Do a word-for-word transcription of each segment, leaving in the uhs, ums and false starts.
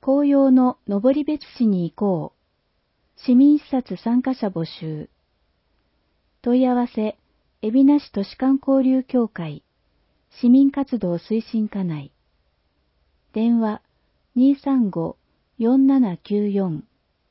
紅葉の登別市に行こう。市民視察参加者募集。問い合わせ、海老名市都市間交流協会、市民活動推進課内。電話 にーさんごーよんななきゅうよん。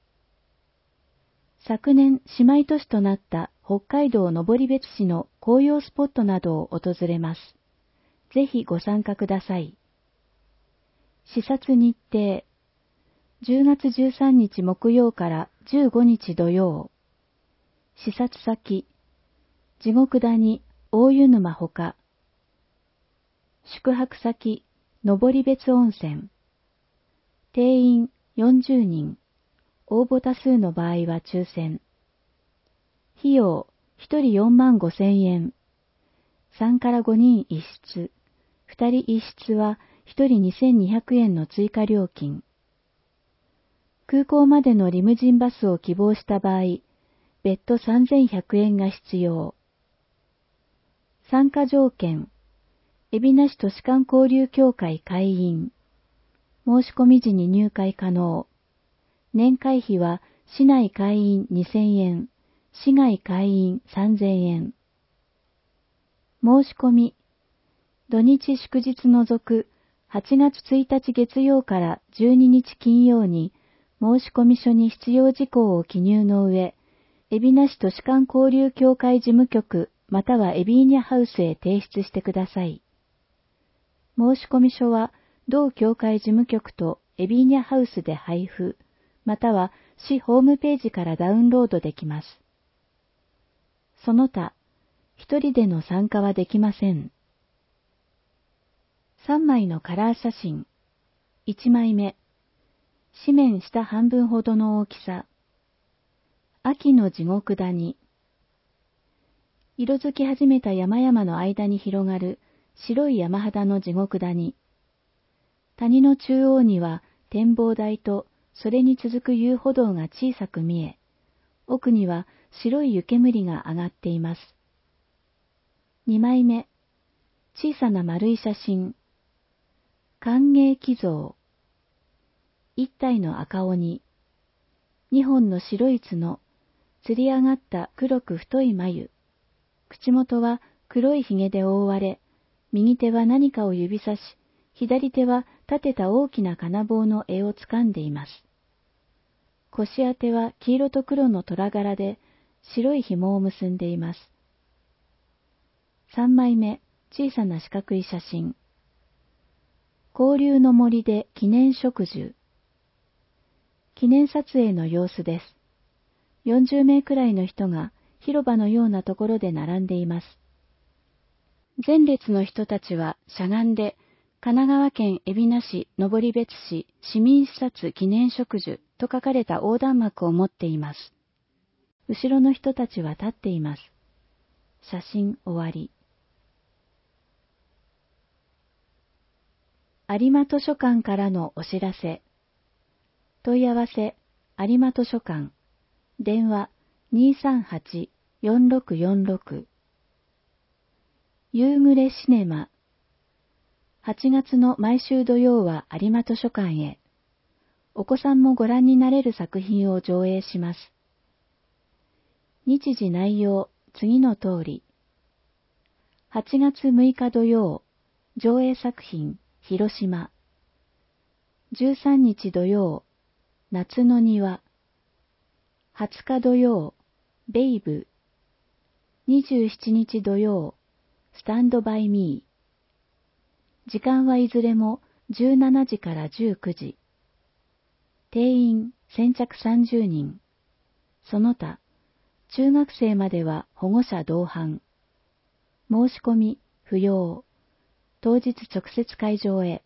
昨年姉妹都市となった北海道登別市の紅葉スポットなどを訪れます。ぜひご参加ください。視察日程。じゅうがつじゅうさんにち木曜からじゅうごにち土曜。視察先。地獄谷、大湯沼ほか。宿泊先、登別温泉。定員よんじゅうにん。応募多数の場合は抽選。費用、ひとりよんまんごせんえん。さんからごにん一室。ふたり一室はひとりにせんにひゃくえんの追加料金。空港までのリムジンバスを希望した場合、別途さんぜんひゃくえんが必要。参加条件、海老名市都市間交流協会会員。申し込み時に入会可能。年会費は市内会員にせんえん、市外会員さんぜんえん。申し込み、土日祝日除くはちがつついたち月曜からじゅうににち金曜に申込書に必要事項を記入の上、海老名市都市間交流協会事務局またはエビーニャハウスへ提出してください。申込書は同協会事務局とエビーニャハウスで配布、または市ホームページからダウンロードできます。その他、一人での参加はできません。さんまいのカラー写真。いちまいめ。紙面下半分ほどの大きさ。秋の地獄谷。色づき始めた山々の間に広がる白い山肌の地獄谷。谷の中央には展望台とそれに続く遊歩道が小さく見え、奥には白い湯煙が上がっています。にまいめ。小さな丸い写真。歓迎寄贈。一体の赤鬼。二本の白い角。吊り上がった黒く太い眉。口元は黒いひげで覆われ、右手は何かを指さし、左手は立てた大きな金棒の柄を掴んでいます。腰当ては黄色と黒の虎柄で、白い紐を結んでいます。三枚目、小さな四角い写真。交流の森で記念植樹。記念撮影の様子です。よんじゅうめいくらいの人が広場のようなところで並んでいます。前列の人たちはしゃがんで、神奈川県海老名市登別市市民視察記念植樹と書かれた横断幕を持っています。後ろの人たちは立っています。写真終わり。有馬図書館からのお知らせ。問い合わせ、有馬図書館。電話 にーさんはちよんろくよんろく。夕暮れシネマ。はちがつの毎週土曜は有馬図書館へ。お子さんもご覧になれる作品を上映します。日時内容、次の通り。はちがつむいか土曜、上映作品、広島。じゅうさんにち土曜、夏の庭。はつか土曜、ベイブ。にじゅうしちにち土曜、スタンドバイミー。時間はいずれもじゅうしちじからじゅうくじ。定員先着さんじゅうにん。その他、中学生までは保護者同伴。申し込み不要。当日直接会場へ。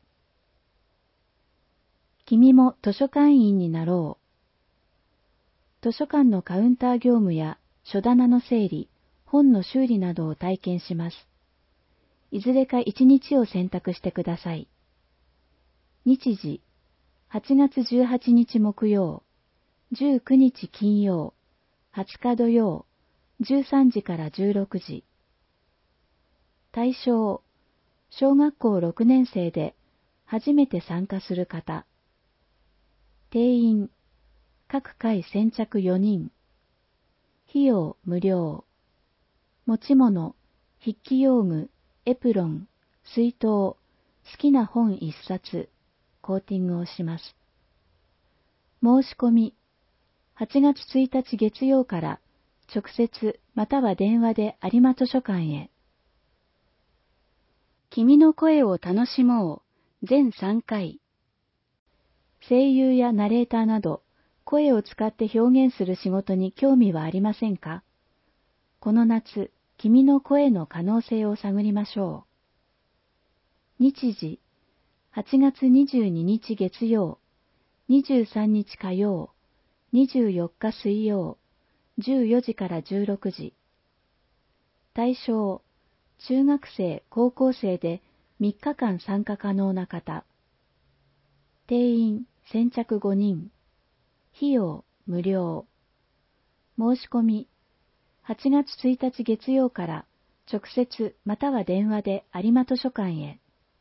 君も図書館員になろう。図書館のカウンター業務や書棚の整理、本の修理などを体験します。いずれか一日を選択してください。日時、はちがつじゅうはちにち木曜、じゅうくにち金曜、はつか土曜、じゅうさんじからじゅうろくじ。対象、小学校ろくねんせいで初めて参加する方。 定員、各回先着よにん。費用無料。持ち物、筆記用具、エプロン、水筒、好きな本一冊、コーティングをします。申し込み、はちがつついたち月曜から直接または電話で有馬図書館へ。君の声を楽しもう全さんかい。声優やナレーターなど声を使って表現する仕事に興味はありませんか？この夏、君の声の可能性を探りましょう。日時、はちがつにじゅうににち月曜、にじゅうさんにち火曜、にじゅうよっか水曜、じゅうよじからじゅうろくじ。対象、中学生、高校生でみっかかん参加可能な方。定員、先着ごにん。費用、無料。申し込み、はちがつついたち月曜から直接または電話で有馬図書館へ。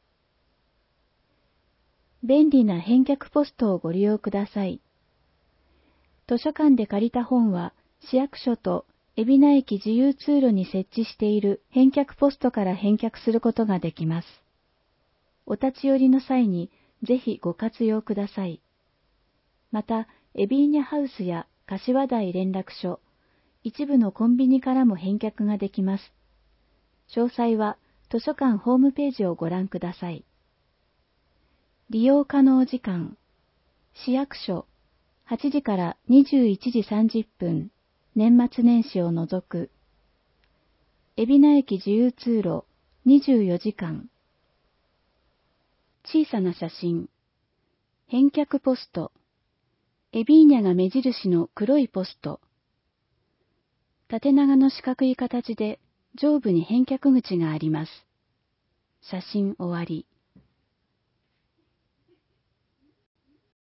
便利な返却ポストをご利用ください。図書館で借りた本は市役所と海老名駅自由通路に設置している返却ポストから返却することができます。お立ち寄りの際にぜひご活用ください。また、エビーニャハウスや柏台連絡所、一部のコンビニからも返却ができます。詳細は図書館ホームページをご覧ください。利用可能時間、市役所、はちじからにじゅういちじさんじゅっぷん、年末年始を除く。海老名駅自由通路、にじゅうよじかん。小さな写真。返却ポスト。エビーニャが目印の黒いポスト。縦長の四角い形で上部に返却口があります。写真終わり。